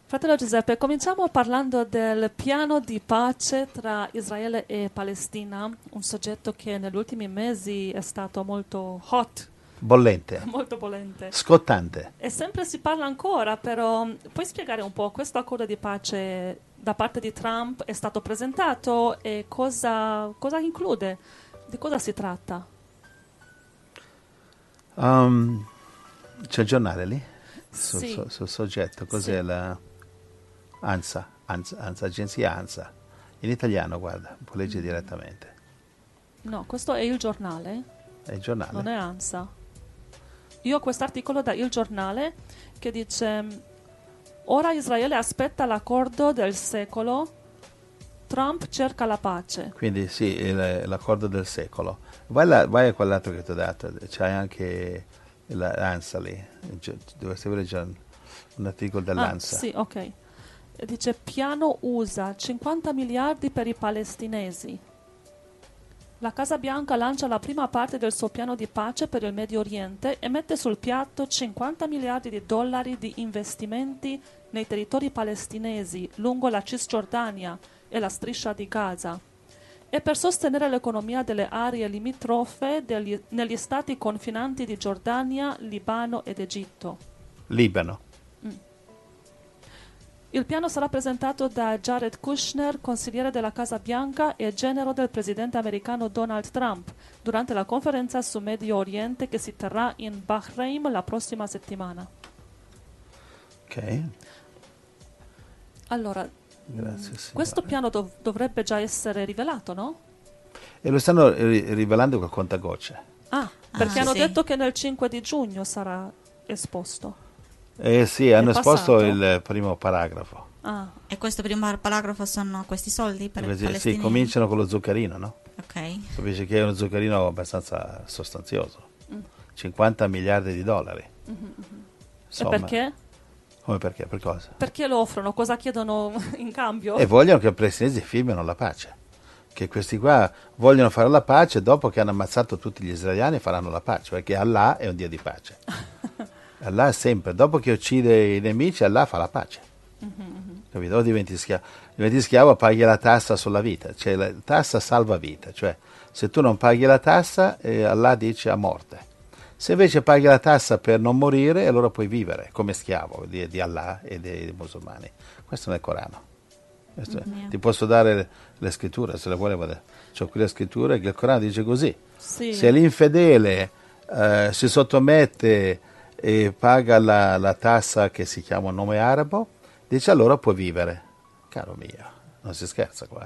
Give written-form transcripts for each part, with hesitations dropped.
Fratello Giuseppe, cominciamo parlando del piano di pace tra Israele e Palestina, un soggetto che negli ultimi mesi è stato molto hot, Bollente, molto bollente. scottante. E sempre si parla ancora, però puoi spiegare un po' questo accordo di pace da parte di Trump è stato presentato e cosa include? Di cosa si tratta? C'è il giornale lì? Sì, Sul soggetto, cos'è sì. la ANSA, agenzia ANSA. In italiano, guarda, può leggere direttamente. No, questo è il giornale, È il giornale. non è ANSA. Io ho quest'articolo da Il Giornale che dice: ora Israele aspetta l'accordo del secolo, Trump cerca la pace. Quindi sì, l'accordo del secolo. Vai a quell'altro che ti ho dato, c'hai anche l'ANSA lì. Dovresti avere già un articolo Ah, dell'ANSA. sì, ok. E dice piano USA, 50 miliardi per i palestinesi. La Casa Bianca lancia la prima parte del suo piano di pace per il Medio Oriente e mette sul piatto 50 miliardi di dollari di investimenti nei territori palestinesi lungo la Cisgiordania e la striscia di Gaza e per sostenere l'economia delle aree limitrofe negli stati confinanti di Giordania, Libano ed Egitto. Libano. Il piano sarà presentato da Jared Kushner, consigliere della Casa Bianca e genero del presidente americano Donald Trump, durante la conferenza su Medio Oriente che si terrà in Bahrain la prossima settimana. Ok, Allora, grazie signora. questo piano dovrebbe già essere rivelato, no? E lo stanno rivelando col contagocce. Ah, perché hanno sì. detto che nel 5 di giugno sarà esposto. Sì, hanno esposto passato? il primo paragrafo. Ah, E questo primo paragrafo sono questi soldi per i Sì, palestinesi? cominciano con lo zuccherino, no? Ok. Capisci che è uno zuccherino abbastanza sostanzioso. 50 miliardi di dollari. e Insomma, perché? come perché? Per cosa? Perché lo offrono? Cosa chiedono in cambio? E vogliono che i palestinesi firmino la pace. Che questi qua vogliono fare la pace dopo che hanno ammazzato tutti gli israeliani faranno la pace, perché Allah è un Dio di pace. Allah sempre, dopo che uccide i nemici, Allah fa la pace. Capito? O diventi schiavo, paghi la tassa sulla vita, cioè la tassa salva vita, cioè se tu non paghi la tassa, Allah dice a morte. Se invece paghi la tassa per non morire, allora puoi vivere come schiavo di Allah e dei musulmani. Questo nel Corano. Ti posso dare le scritture, se le vuole. C'ho qui le scritture che il Corano dice così. Sì. Se l'infedele si sottomette e paga la tassa che si chiama un nome arabo, dice allora può vivere. Caro mio, non si scherza qua,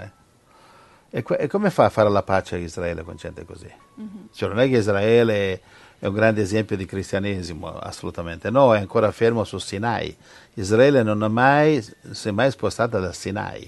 E come fa a fare la pace a Israele con gente così? Cioè, non è che Israele è un grande esempio di cristianesimo, assolutamente no, è ancora fermo su Sinai. Israele non si è mai spostata da Sinai.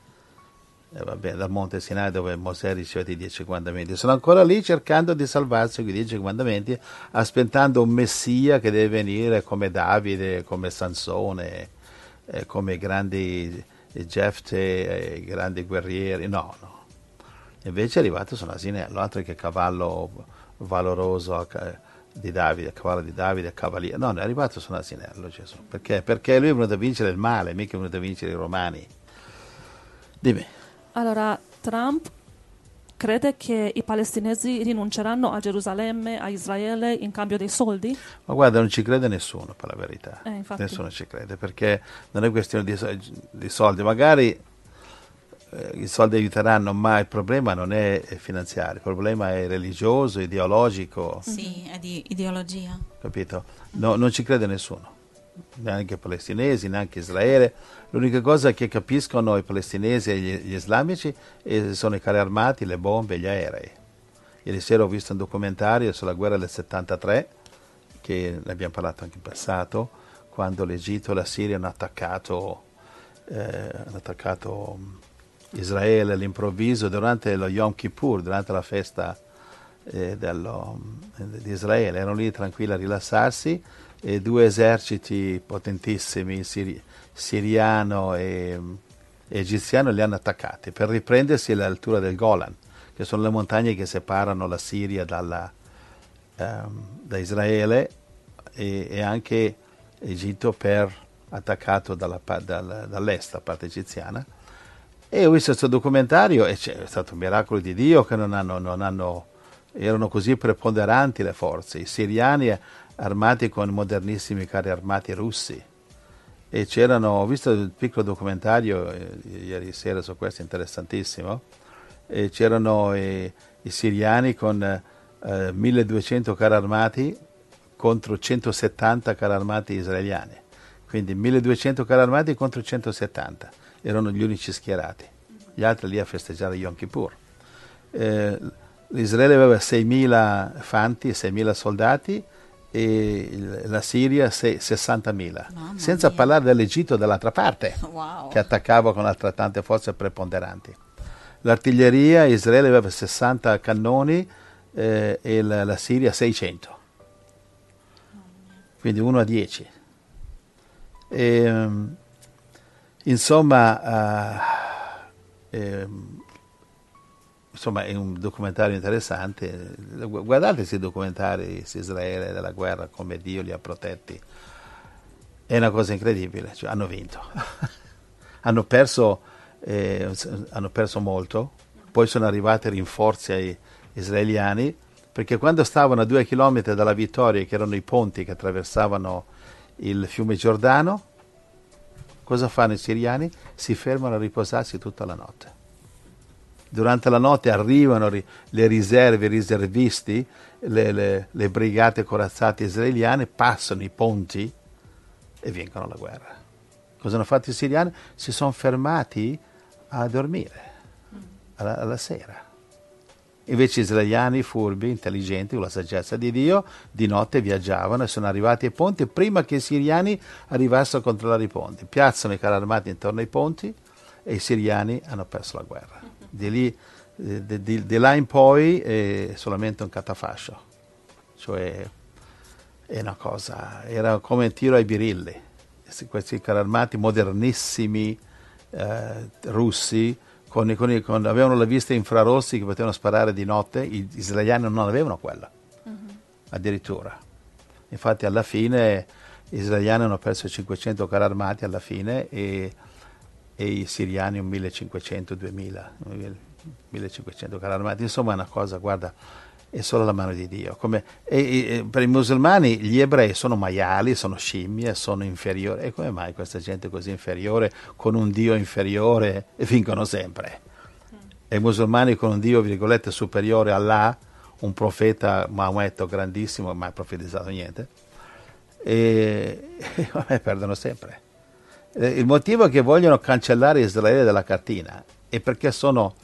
Dal monte Sinai dove Mosè riceve i 10 comandamenti. Sono ancora lì cercando di salvarsi con i 10 comandamenti, aspettando un messia che deve venire come Davide, come Sansone, come i grandi Jefte, i grandi guerrieri. No. Invece è arrivato su un asinello, altro che cavallo valoroso di Davide, cavallo di Davide, cavaliere. No, è arrivato su un asinello Gesù. Perché? Perché lui è venuto a vincere il male, mica è venuto a vincere i romani. Dimmi. Allora, Trump crede che i palestinesi rinunceranno a Gerusalemme, a Israele, in cambio dei soldi? Ma guarda, non ci crede nessuno, per la verità. Infatti. Nessuno ci crede, perché non è questione di soldi. Magari i soldi aiuteranno, ma il problema non è finanziario, il problema è religioso, ideologico, Sì, è di ideologia. capito? No, non ci crede nessuno, neanche i palestinesi, neanche Israele. L'unica cosa che capiscono i palestinesi e gli islamici sono i carri armati, le bombe, gli aerei. Ieri sera ho visto un documentario sulla guerra del 73, che ne abbiamo parlato anche in passato, quando l'Egitto e la Siria hanno attaccato Israele all'improvviso durante lo Yom Kippur, durante la festa di Israele. Erano lì tranquilli a rilassarsi e due eserciti potentissimi, siriano e egiziano, li hanno attaccati per riprendersi all'altura del Golan, che sono le montagne che separano la Siria da Israele e anche Egitto per attaccato dall'est, la parte egiziana. E ho visto questo documentario e è stato un miracolo di Dio che erano così preponderanti le forze. I siriani armati con modernissimi carri armati russi. E ho visto il piccolo documentario ieri sera su questo, interessantissimo, e c'erano i siriani con 1200 carri armati contro 170 carri armati israeliani, quindi 1200 carri armati contro 170, erano gli unici schierati, gli altri lì a festeggiare Yom Kippur. L'Israele aveva 6.000 fanti, 6.000 soldati, e la Siria 60.000, senza parlare dell'Egitto dall'altra parte, Wow. che attaccava con altrettante forze preponderanti. L'artiglieria, Israele aveva 60 cannoni e la Siria 600, quindi 1 a 10. Insomma, è un documentario interessante. Guardate questi documentari su Israele della guerra, come Dio li ha protetti. È una cosa incredibile, cioè, hanno vinto. hanno perso molto, poi sono arrivati rinforzi ai israeliani, perché quando stavano a 2 chilometri dalla vittoria, che erano i ponti che attraversavano il fiume Giordano, cosa fanno i siriani? Si fermano a riposarsi tutta la notte. Durante la notte arrivano le riserve, i riservisti, le brigate corazzate israeliane, passano i ponti e vincono la guerra. Cosa hanno fatto i siriani? Si sono fermati a dormire alla sera. Invece gli israeliani, furbi, intelligenti, con la saggezza di Dio, di notte viaggiavano e sono arrivati ai ponti prima che i siriani arrivassero a controllare i ponti. Piazzano i carri armati intorno ai ponti e i siriani hanno perso la guerra. Di là in poi è solamente un catafascio, cioè è una cosa, era come un tiro ai birilli. Questi carri armati modernissimi russi avevano la vista infrarossi che potevano sparare di notte. Gli israeliani non avevano quella, addirittura. Infatti alla fine gli israeliani hanno perso 500 carri armati alla fine e i siriani un 1500-2000, 1500 carri armati. Insomma è una cosa, guarda, è solo la mano di Dio. Per i musulmani gli ebrei sono maiali, sono scimmie, sono inferiori. E come mai questa gente così inferiore, con un Dio inferiore, vincono sempre? E i musulmani con un Dio, virgolette, superiore a Allah, un profeta Maometto grandissimo, mai profetizzato niente, e perdono sempre. Il motivo che vogliono cancellare Israele dalla cartina è perché sono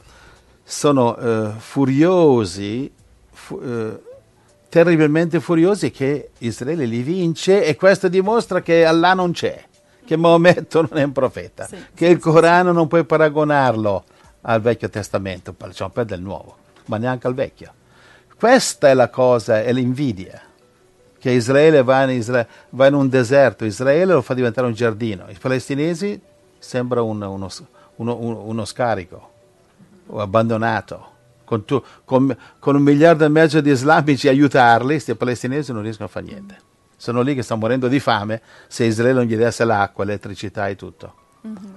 furiosi, terribilmente furiosi che Israele li vince, e questo dimostra che Allah non c'è, che Maometto non è un profeta, che il Corano non puoi paragonarlo al Vecchio Testamento, lasciamo perdere il Nuovo, ma neanche al Vecchio. Questa è la cosa, è l'invidia. Che Israele va in un deserto, Israele lo fa diventare un giardino. I palestinesi sembra uno scarico, abbandonato. Con 1,5 miliardi di islamici a aiutarli, questi palestinesi non riescono a fare niente. Sono lì che stanno morendo di fame se Israele non gli desse l'acqua, l'elettricità e tutto. Mm-hmm.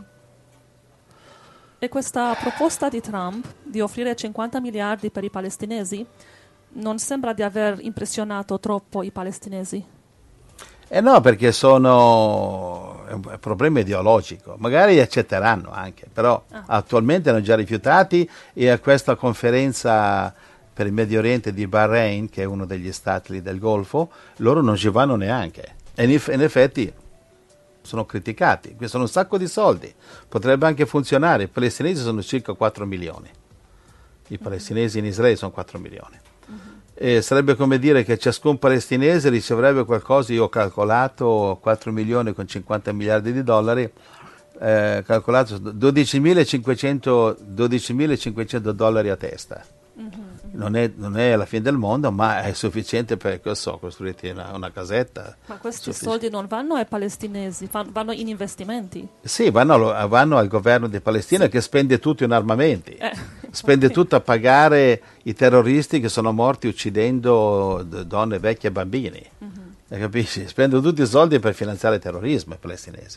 E questa proposta di Trump di offrire 50 miliardi per i palestinesi non sembra di aver impressionato troppo i palestinesi? No, perché è un problema ideologico. Magari li accetteranno anche, però attualmente hanno già rifiutati, e a questa conferenza per il Medio Oriente di Bahrain, che è uno degli stati lì del Golfo, loro non ci vanno neanche. E in effetti sono criticati. Qui sono un sacco di soldi. Potrebbe anche funzionare. I palestinesi sono circa 4 milioni. I palestinesi in Israele sono 4 milioni. E sarebbe come dire che ciascun palestinese riceverebbe qualcosa, io ho calcolato 4 milioni con 50 miliardi di dollari, calcolato 12.500 dollari a testa. Non è la fine del mondo, ma è sufficiente per, costruirti una casetta. Ma questi soldi non vanno ai palestinesi, vanno in investimenti? Sì, vanno al governo di Palestina, che spende tutto in armamenti, spende tutto a pagare i terroristi che sono morti uccidendo donne, vecchie e bambini. capisci? Spendono tutti i soldi per finanziare il terrorismo i palestinesi.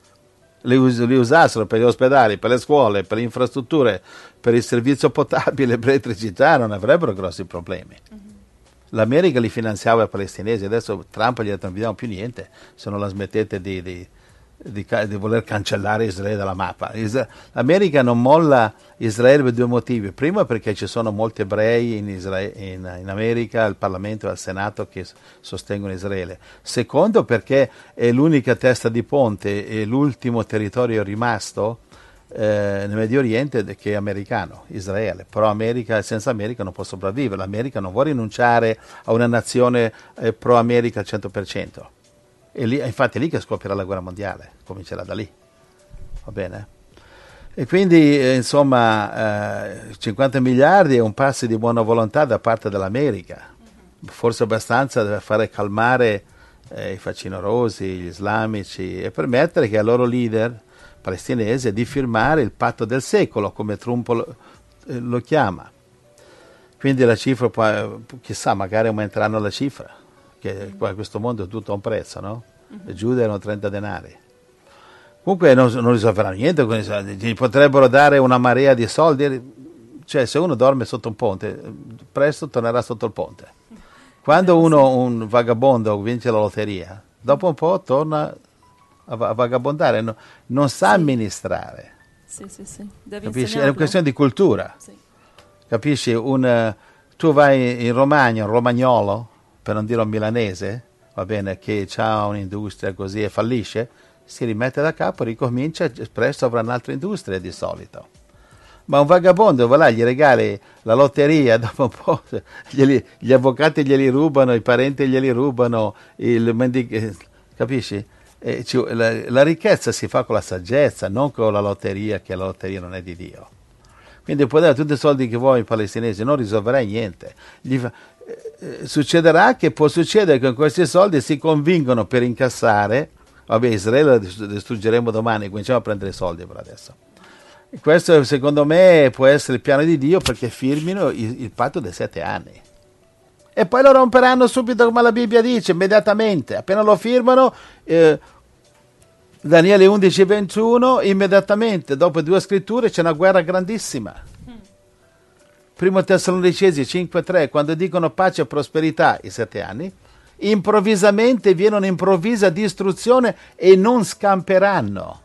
Li usassero per gli ospedali, per le scuole, per le infrastrutture, per il servizio potabile, per l'elettricità, non avrebbero grossi problemi. L'America li finanziava i palestinesi, adesso Trump gli ha detto non vi diamo più niente se non la smettete di voler cancellare Israele dalla mappa. L'America non molla Israele per due motivi. Primo perché ci sono molti ebrei in America, al Parlamento e al Senato che sostengono Israele. Secondo perché è l'unica testa di ponte e l'ultimo territorio rimasto nel Medio Oriente che è americano, Israele. Però senza America non può sopravvivere. L'America non vuole rinunciare a una nazione pro-America al 100%. E lì, infatti è lì che scoppierà la guerra mondiale, comincerà da lì, va bene? E quindi, insomma, 50 miliardi è un passo di buona volontà da parte dell'America, forse abbastanza da fare calmare i facinorosi, gli islamici e permettere che al loro leader palestinese di firmare il patto del secolo, come Trump lo chiama. Quindi la cifra, chissà, magari aumenteranno la cifra. Che qua questo mondo è tutto a un prezzo, no? E Giuda erano 30 denari. Comunque non risolveranno niente con i soldi, gli potrebbero dare una marea di soldi, cioè se uno dorme sotto un ponte, presto tornerà sotto il ponte. Quando un vagabondo vince la lotteria, dopo un po' torna a vagabondare, non sa amministrare. Sì. Devi Capisci? È una questione di cultura. Sì. Capisci? Tu vai in Romagna, un romagnolo, per non dire un milanese, va bene, che ha un'industria così e fallisce, si rimette da capo, ricomincia, presto avrà un'altra industria di solito. Ma un vagabondo va là, gli regali la lotteria, dopo un po' gli avvocati glieli rubano, i parenti glieli rubano, capisci? La ricchezza si fa con la saggezza, non con la lotteria, che la lotteria non è di Dio. Quindi puoi dare tutti i soldi che vuoi ai palestinesi, non risolverai niente. Succederà che può succedere che con questi soldi si convincono per incassare, vabbè, Israele la distruggeremo domani, cominciamo a prendere i soldi per adesso. E questo secondo me può essere il piano di Dio perché firmino il patto dei 7 anni. E poi lo romperanno subito come la Bibbia dice, immediatamente, appena lo firmano, Daniele 11:21, immediatamente, dopo 2 scritture c'è una guerra grandissima. Primo Tessalonicesi 5:3, quando dicono pace e prosperità, i 7 anni, improvvisamente viene un'improvvisa distruzione e non scamperanno.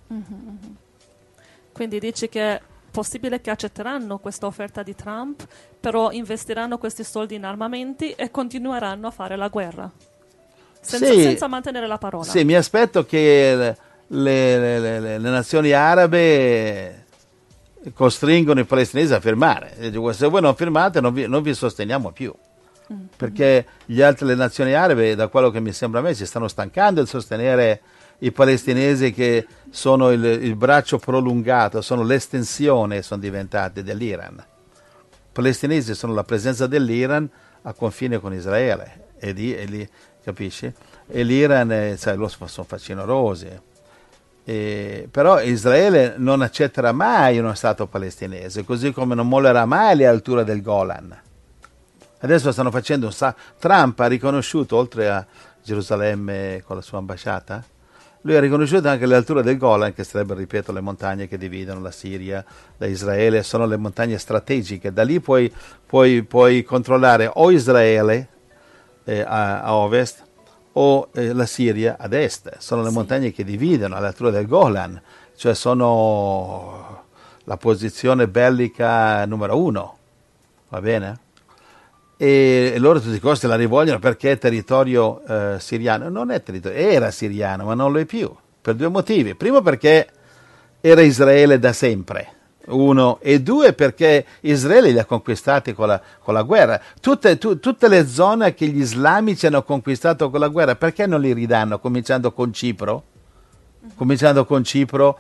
Quindi dici che è possibile che accetteranno questa offerta di Trump, però investiranno questi soldi in armamenti e continueranno a fare la guerra, senza mantenere la parola. Sì, mi aspetto che le nazioni arabe costringono i palestinesi a firmare. Se voi non firmate non vi sosteniamo più. Perché le nazioni arabe, da quello che mi sembra a me, si stanno stancando di sostenere i palestinesi che sono il braccio prolungato, sono l'estensione, sono diventati dell'Iran. I palestinesi sono la presenza dell'Iran a confine con Israele, capisci? E l'Iran, sai, loro sono facinorosi. Però Israele non accetterà mai uno Stato palestinese, così come non mollerà mai le alture del Golan. Adesso stanno facendo Trump ha riconosciuto, oltre a Gerusalemme con la sua ambasciata, lui ha riconosciuto anche le alture del Golan, che sarebbero, ripeto, le montagne che dividono la Siria da Israele, sono le montagne strategiche. Da lì puoi controllare o Israele a ovest o la Siria ad est. Sono le montagne che dividono alle alture del Golan, cioè sono la posizione bellica numero 1, va bene? E loro a tutti i costi la rivogliono perché è territorio siriano. Non è territorio, era siriano, ma non lo è più, per 2 motivi. Primo perché era Israele da sempre, 1, e 2 perché Israele li ha conquistati con la guerra. Tutte le zone che gli islamici hanno conquistato con la guerra, perché non li ridanno, cominciando con Cipro? Cominciando con Cipro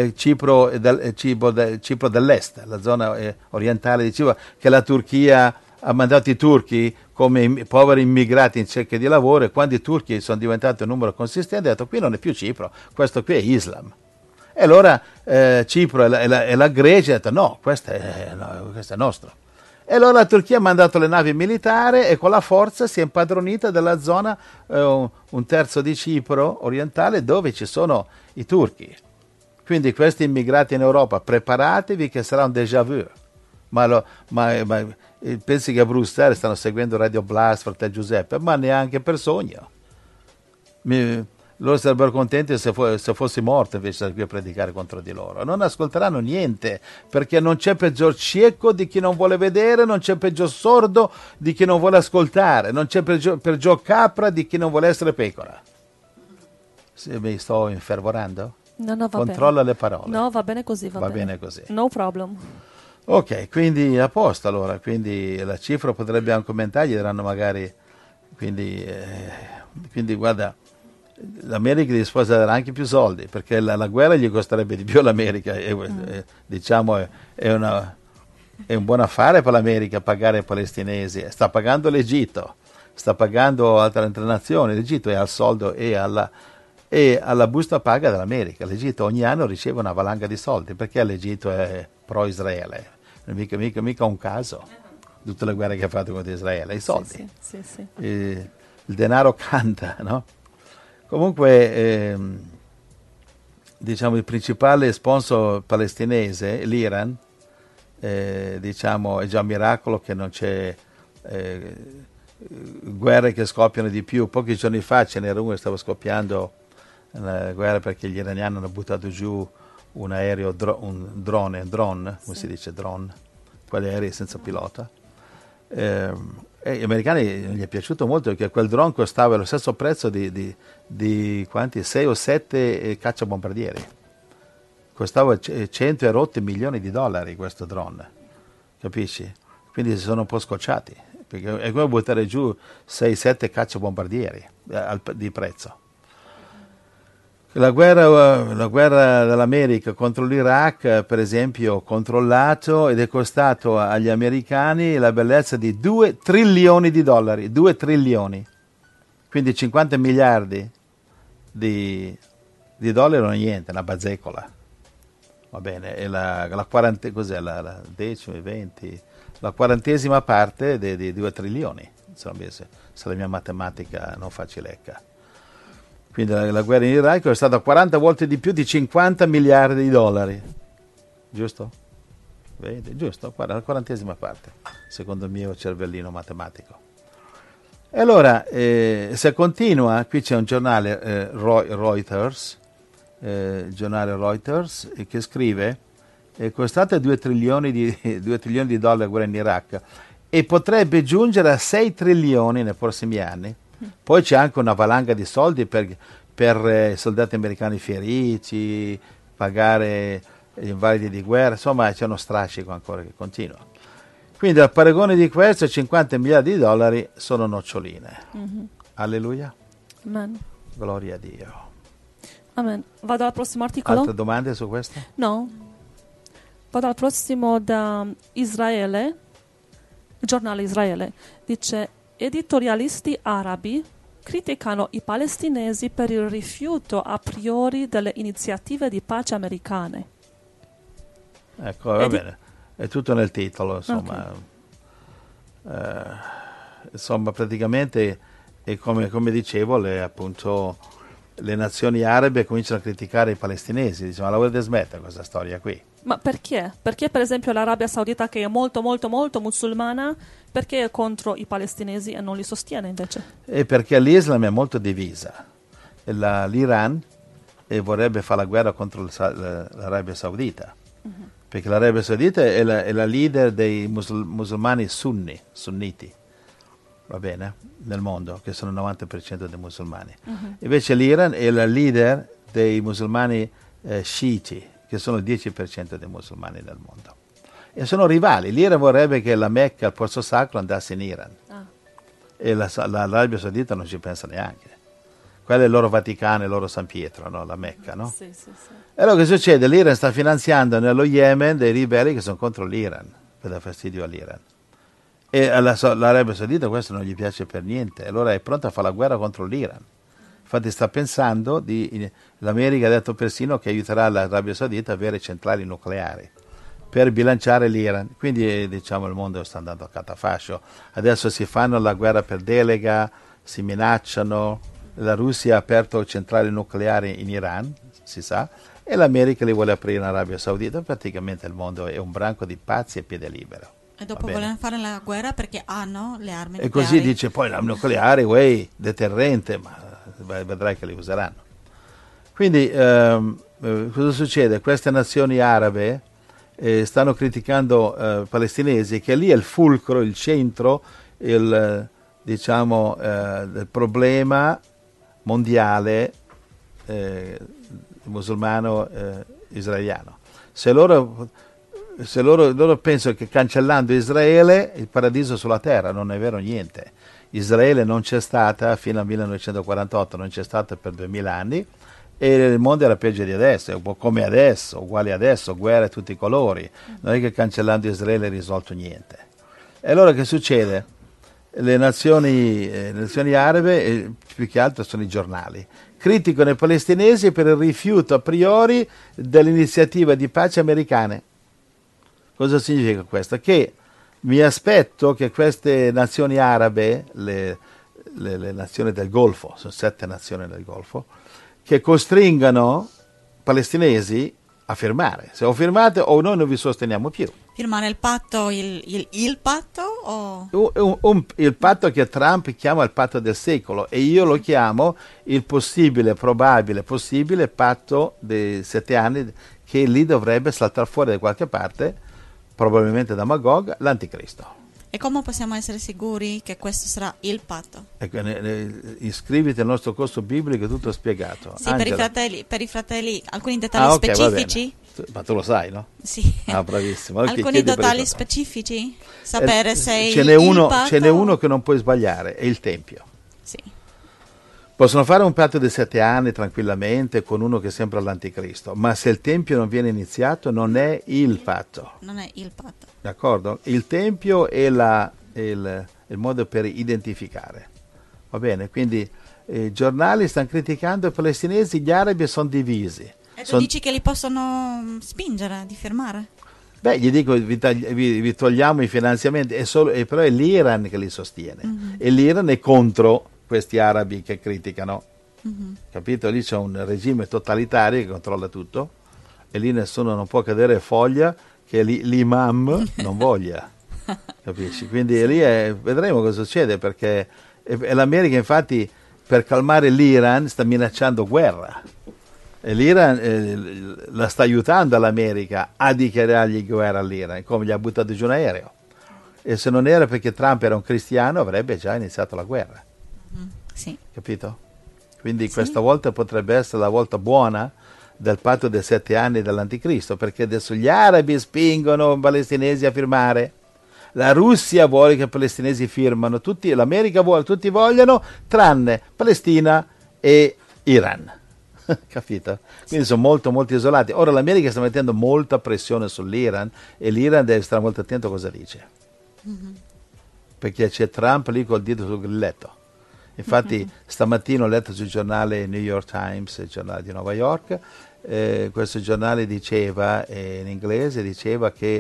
dell'est, la zona orientale di Cipro, che la Turchia ha mandato i turchi come poveri immigrati in cerca di lavoro, e quando i turchi sono diventati un numero consistente ha detto qui non è più Cipro, questo qui è Islam. E allora Cipro e la Grecia ha detto no, questo è nostro. E allora la Turchia ha mandato le navi militari e con la forza si è impadronita della zona, un terzo di Cipro orientale, dove ci sono i turchi. Quindi questi immigrati in Europa, preparatevi che sarà un déjà vu. Ma pensi che a Bruxelles stanno seguendo Radio Blast, Fratello Giuseppe? Ma neanche per sogno. Loro sarebbero contenti se fossi morto invece di qui a predicare contro di loro. Non ascolteranno niente, perché non c'è peggior cieco di chi non vuole vedere, non c'è peggior sordo di chi non vuole ascoltare, non c'è peggior capra di chi non vuole essere pecora. Mi sto infervorando? No, va Controlla bene. le parole. No, va bene così, va bene così. No problem. Ok, quindi a posto allora, quindi la cifra potrebbe anche aumentare, gli daranno magari, quindi guarda, l'America è disposta a dare anche più soldi, perché la guerra gli costerebbe di più all'America, diciamo è un buon affare per l'America pagare i palestinesi, sta pagando l'Egitto, sta pagando altre nazioni, l'Egitto è al soldo e alla busta paga dell'America. L'Egitto ogni anno riceve una valanga di soldi, perché l'Egitto è pro-Israele, mica un caso, tutte le guerre che ha fatto contro Israele, i soldi, sì. il denaro canta, no? Comunque, diciamo, il principale sponsor palestinese, l'Iran, diciamo, è già un miracolo che non c'è guerre che scoppiano di più. Pochi giorni fa ce n'era uno che stava scoppiando una guerra perché gli iraniani hanno buttato giù un aereo, un drone, come si dice, drone, quegli aerei senza pilota. E agli americani gli è piaciuto molto perché quel drone costava lo stesso prezzo di quanti? 6 o 7 cacciabombardieri. Costava 100 e rotti milioni di dollari questo drone, capisci? Quindi si sono un po' scocciati, perché è come buttare giù 6-7 cacciabombardieri di prezzo. La guerra dell'America contro l'Iraq, per esempio, controllato ed è costato agli americani la bellezza di 2 trilioni di dollari, 2 trilioni, quindi 50 miliardi di dollari non è niente, una bazzecola, va bene, e cos'è, la decima, 20, la 40ª parte di 2 trilioni, insomma, se la mia matematica non fa cilecca. Quindi la guerra in Iraq è stata 40 volte di più di 50 miliardi di dollari. Giusto? Vedi? Giusto? La 40ª parte, secondo il mio cervellino matematico. E allora, se continua, qui c'è un giornale Reuters, che scrive è costata 2 trilioni di dollari la guerra in Iraq e potrebbe giungere a 6 trilioni nei prossimi anni. Poi c'è anche una valanga di soldi per i soldati americani feriti, pagare gli invalidi di guerra, insomma c'è uno strascico ancora che continua. Quindi al paragone di questo 50 miliardi di dollari sono noccioline. Alleluia. Amen. Gloria a Dio. Amen. Vado al prossimo articolo? Altre domande su questo? No. Vado al prossimo da Israele, il giornale Israele. Dice: editorialisti arabi criticano i palestinesi per il rifiuto a priori delle iniziative di pace americane. Ecco, va bene, è tutto nel titolo, insomma. Okay. Insomma, praticamente è come dicevo, appunto, le nazioni arabe cominciano a criticare i palestinesi, diciamo, la volete smettere questa storia qui? Ma perché? Perché per esempio l'Arabia Saudita, che è molto molto molto musulmana, perché è contro i palestinesi e non li sostiene invece? E perché l'Islam è molto divisa. L'Iran vorrebbe fare la guerra contro l'Arabia Saudita, perché l'Arabia Saudita è la leader dei musulmani sunniti, va bene, nel mondo, che sono il 90% dei musulmani. Invece l'Iran è la leader dei musulmani sciiti, che sono il 10% dei musulmani del mondo. E sono rivali. L'Iran vorrebbe che la Mecca, il posto sacro, andasse in Iran. E l'Arabia Saudita non ci pensa neanche. Quello è il loro Vaticano, il loro San Pietro, no? La Mecca, no? Sì. E allora che succede? L'Iran sta finanziando nello Yemen dei ribelli che sono contro l'Iran, per dare fastidio all'Iran. E all'Arabia Saudita questo non gli piace per niente. Allora è pronta a fare la guerra contro l'Iran. Infatti sta pensando, l'America ha detto persino che aiuterà l'Arabia Saudita a avere centrali nucleari per bilanciare l'Iran. Quindi diciamo il mondo sta andando a catafascio. Adesso si fanno la guerra per delega, si minacciano, la Russia ha aperto centrali nucleari in Iran, si sa, e l'America li vuole aprire in Arabia Saudita. Praticamente il mondo è un branco di pazzi a piede libero. E dopo vogliono fare la guerra perché hanno le armi E nucleari. così dice poi l'arma nucleare, deterrente, ma vedrai che li useranno. Quindi cosa succede? Queste nazioni arabe stanno criticando i palestinesi, che lì è il fulcro, il centro, del problema mondiale musulmano israeliano. Se loro pensano che cancellando Israele il paradiso sulla terra, non è vero niente. Israele non c'è stata fino al 1948, non c'è stata per 2000 anni, e il mondo era peggio di adesso, come adesso, uguale adesso, guerre a tutti i colori. Non è che cancellando Israele è risolto niente. E allora che succede? Le nazioni arabe, più che altro sono i giornali, criticano i palestinesi per il rifiuto a priori dell'iniziativa di pace americane. Cosa significa questo? Che mi aspetto che queste nazioni arabe, le nazioni del Golfo, sono 7 nazioni del Golfo, che costringano i palestinesi a firmare. Se o firmate o noi non vi sosteniamo più. Firmare il patto, il patto o... Il patto che Trump chiama il patto del secolo, e io lo chiamo il probabile patto dei 7 anni, che lì dovrebbe saltare fuori da qualche parte, probabilmente da Magog, l'anticristo. E come possiamo essere sicuri che questo sarà il patto? Ecco, iscriviti al nostro corso biblico, è tutto spiegato. Sì, per i fratelli, alcuni dettagli okay, specifici? Ma tu lo sai, no? Sì. Ah, bravissimo. Alcuni dettagli specifici? Sapere se ce n'è uno che non puoi sbagliare, è il Tempio. Sì. Possono fare un patto di 7 anni tranquillamente con uno che sembra l'anticristo, ma se il Tempio non viene iniziato non è il patto. Non è il patto. D'accordo? Il Tempio è il modo per identificare. Va bene? Quindi i giornali stanno criticando i palestinesi, gli arabi sono divisi. E tu dici che li possono spingere di firmare? Beh, gli dico, vi togliamo i finanziamenti, però è l'Iran che li sostiene. Mm-hmm. E l'Iran è contro questi arabi che criticano. Mm-hmm. Capito? Lì c'è un regime totalitario che controlla tutto, e lì nessuno non può cadere foglia che l'imam non voglia. Capisci? Quindi lì vedremo cosa succede, perché l'America infatti per calmare l'Iran sta minacciando guerra. E l'Iran la sta aiutando l'America a dichiarargli guerra all'Iran, come gli ha buttato giù un aereo. E se non era perché Trump era un cristiano avrebbe già iniziato la guerra. Sì. Capito? Quindi questa volta potrebbe essere la volta buona del patto dei 7 anni dell'anticristo, perché adesso gli arabi spingono i palestinesi a firmare, la Russia vuole che i palestinesi firmano, l'America vuole, tutti vogliono, tranne Palestina e Iran. Capito? Quindi sono molto molto isolati. Ora l'America sta mettendo molta pressione sull'Iran, e l'Iran deve stare molto attento a cosa dice. Mm-hmm. Perché c'è Trump lì col dito sul grilletto. Infatti stamattina ho letto sul giornale New York Times, il giornale di New York, questo giornale diceva, in inglese, diceva che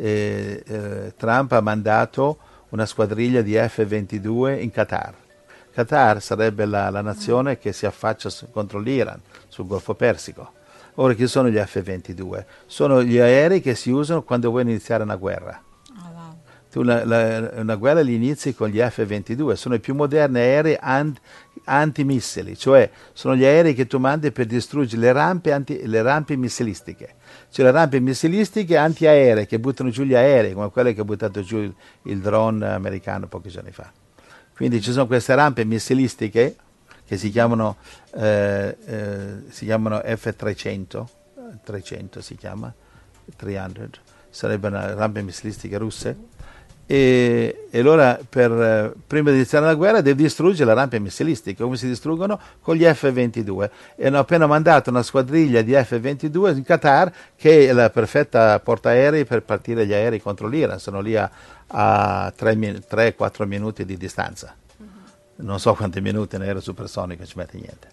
Trump ha mandato una squadriglia di F-22 in Qatar. Qatar sarebbe la nazione che si affaccia contro l'Iran, sul Golfo Persico. Ora, chi sono gli F-22? Sono gli aerei che si usano quando vuoi iniziare una guerra. Tu una guerra li inizi con gli F-22, sono i più moderni aerei antimissili, cioè sono gli aerei che tu mandi per distruggere le rampe missilistiche. Cioè le rampe missilistiche antiaeree che buttano giù gli aerei, come quelle che ha buttato giù il drone americano pochi giorni fa. Quindi ci sono queste rampe missilistiche che si chiamano F-300, 300 si chiama, 300, sarebbero rampe missilistiche russe. E allora prima di iniziare la guerra devi distruggere le rampe missilistiche. Come si distruggono? Con gli F-22, e hanno appena mandato una squadriglia di F-22 in Qatar, che è la perfetta portaerei per partire gli aerei contro l'Iran. Sono lì a 3-4 minuti di distanza. Non so quanti minuti in aereo supersonico ci mette, niente.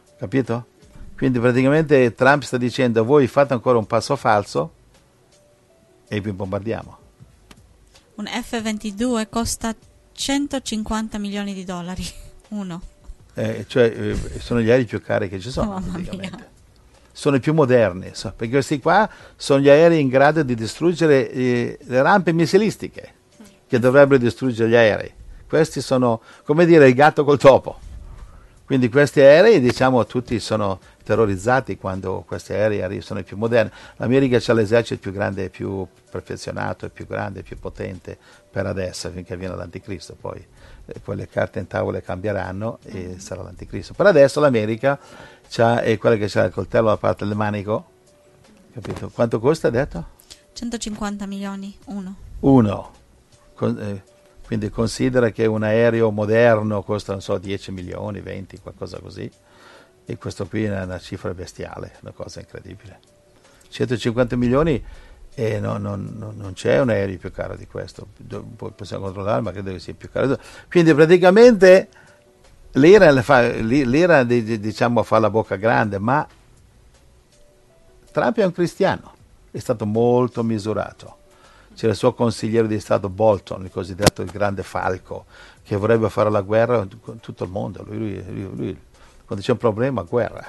Capito? Quindi praticamente Trump sta dicendo: voi fate ancora un passo falso e vi bombardiamo. Un F-22 costa 150 milioni di dollari, uno. Sono gli aerei più cari che ci sono, Mamma praticamente. mia. Sono i più moderni, perché questi qua sono gli aerei in grado di distruggere le rampe missilistiche, che dovrebbero distruggere gli aerei. Questi sono, come dire, il gatto col topo. Quindi questi aerei, diciamo, tutti sono terrorizzati quando questi aerei arrivano, sono i più moderni. L'America c'ha l'esercito più grande, più perfezionato, più grande, più potente per adesso, finché viene l'anticristo. Poi le carte in tavola cambieranno e sarà l'anticristo. Per adesso l'America è quella che c'ha il coltello alla parte del manico, capito? Quanto costa, detto? 150 milioni, uno. Uno. Quindi considera che un aereo moderno costa, non so, 10 milioni, 20, qualcosa così. E questo qui è una cifra bestiale, una cosa incredibile. 150 milioni e non c'è un aereo più caro di questo. Poi possiamo controllare, ma credo che sia più caro. Quindi praticamente l'Iran diciamo, fa la bocca grande, ma Trump è un cristiano, è stato molto misurato. C'era il suo consigliere di Stato Bolton, il cosiddetto il grande falco, che vorrebbe fare la guerra con tutto il mondo. Lui quando c'è un problema, guerra.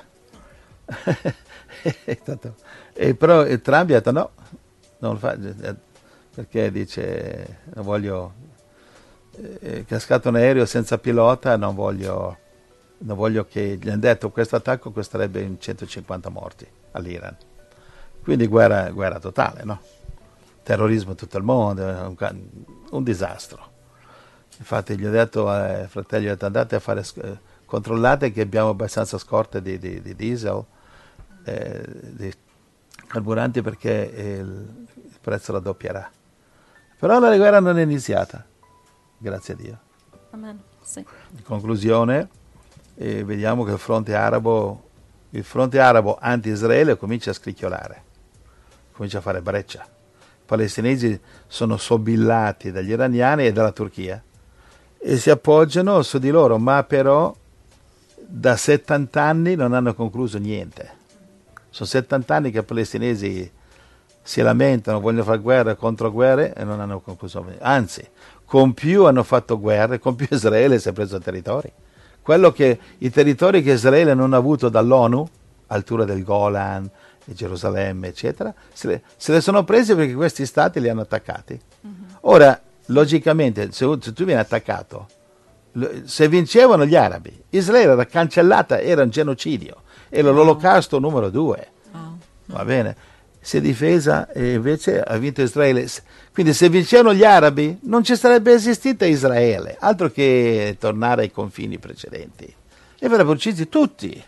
Però Trump ha detto no, non lo fa, perché dice non voglio, cascato un aereo senza pilota, non voglio che, gli hanno detto questo attacco costerebbe 150 morti all'Iran. Quindi guerra totale, no? Terrorismo in tutto il mondo, un disastro. Infatti gli ho detto ai fratelli, andate a fare, controllate che abbiamo abbastanza scorte di diesel, di carburanti, perché il prezzo raddoppierà. Però la guerra non è iniziata, grazie a Dio. Amen. Sì. In conclusione, vediamo che il fronte arabo anti-Israele comincia a scricchiolare, comincia a fare breccia. I palestinesi sono sobillati dagli iraniani e dalla Turchia e si appoggiano su di loro, ma però da 70 anni non hanno concluso niente. Sono 70 anni che i palestinesi si lamentano, vogliono fare guerra contro guerre e non hanno concluso niente. Anzi, con più hanno fatto guerre, con più Israele si è preso territori. I territori che Israele non ha avuto dall'ONU, altura del Golan, Gerusalemme, eccetera, se le sono prese perché questi stati li hanno attaccati. Ora, logicamente, se tu vieni attaccato, se vincevano gli arabi, Israele era cancellata, era un genocidio, era l'olocausto numero 2. Va bene? Si è difesa e invece ha vinto Israele. Quindi se vincevano gli arabi non ci sarebbe esistita Israele, altro che tornare ai confini precedenti. E verrebbero uccisi tutti,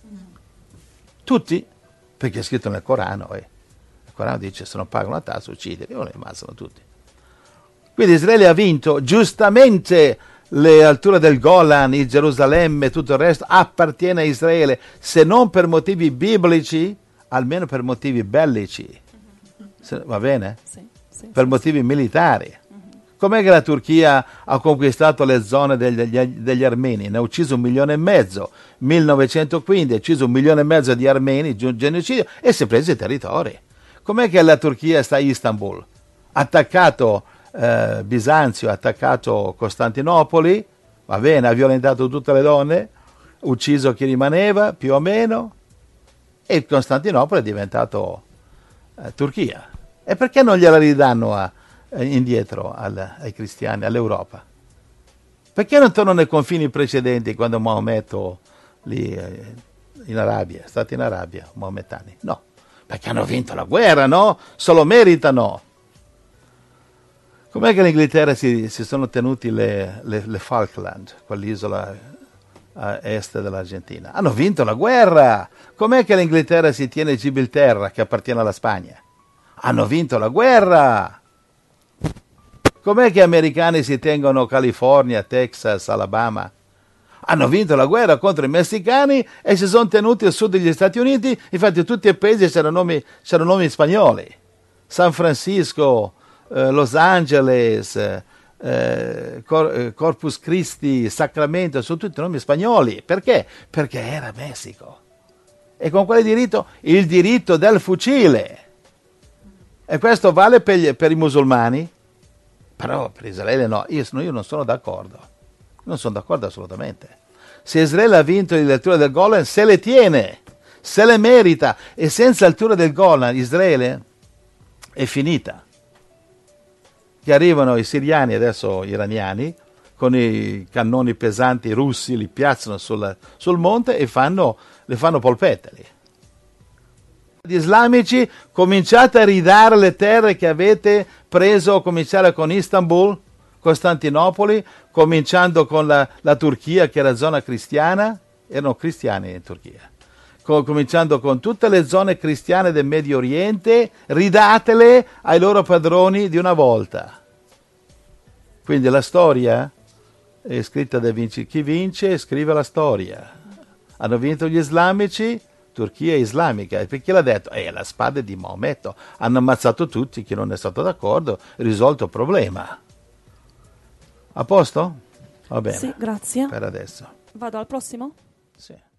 perché è scritto nel Corano. Il Corano dice se non pagano la tassa uccidere, e li ammazzano tutti. Quindi Israele ha vinto, giustamente le alture del Golan, il Gerusalemme, tutto il resto appartiene a Israele, se non per motivi biblici, almeno per motivi bellici. Va bene? Sì, per motivi militari. Com'è che la Turchia ha conquistato le zone degli armeni? Ne ha ucciso 1,5 milioni, 1915 ha ucciso 1,5 milioni di armeni, genocidio, e si è preso i territori. Com'è che la Turchia sta a Istanbul? Ha attaccato Bisanzio, ha attaccato Costantinopoli, va bene, ha violentato tutte le donne, ucciso chi rimaneva, più o meno, e Costantinopoli è diventato Turchia. E perché non gliela ridanno indietro ai cristiani, all'Europa? Perché non tornano ai confini precedenti quando Maometto lì in Arabia, è stato in Arabia, maomettani? No, perché hanno vinto la guerra, no? Se lo meritano. Com'è che in Inghilterra si sono tenuti le Falkland, quell'isola a est dell'Argentina? Hanno vinto la guerra. Com'è che l'Inghilterra si tiene Gibilterra, che appartiene alla Spagna? Hanno vinto la guerra. Com'è che gli americani si tengono California, Texas, Alabama? Hanno vinto la guerra contro i messicani e si sono tenuti al sud degli Stati Uniti. Infatti tutti i paesi c'erano nomi spagnoli. San Francisco, Los Angeles, Corpus Christi, Sacramento, sono tutti nomi spagnoli. Perché? Perché era Messico. E con quale diritto? Il diritto del fucile. E questo vale per i musulmani, però per Israele no. Io non sono d'accordo. Non sono d'accordo assolutamente. Se Israele ha vinto l'altura del Golan, se le tiene, se le merita, e senza altura del Golan Israele è finita. Che arrivano i siriani, adesso iraniani, con i cannoni pesanti russi, li piazzano sul monte e le fanno polpette lì. Gli islamici, cominciate a ridare le terre che avete preso, cominciare con Istanbul, Costantinopoli, cominciando con la Turchia, che era zona cristiana, erano cristiani in Turchia, cominciando con tutte le zone cristiane del Medio Oriente, ridatele ai loro padroni di una volta. Quindi la storia è scritta da chi vince scrive la storia. Hanno vinto gli islamici, Turchia islamica, e perché l'ha detto? La spada di Maometto. Hanno ammazzato tutti, chi non è stato d'accordo, risolto il problema. A posto? Va bene. Sì, grazie. Per adesso. Vado al prossimo? Sì.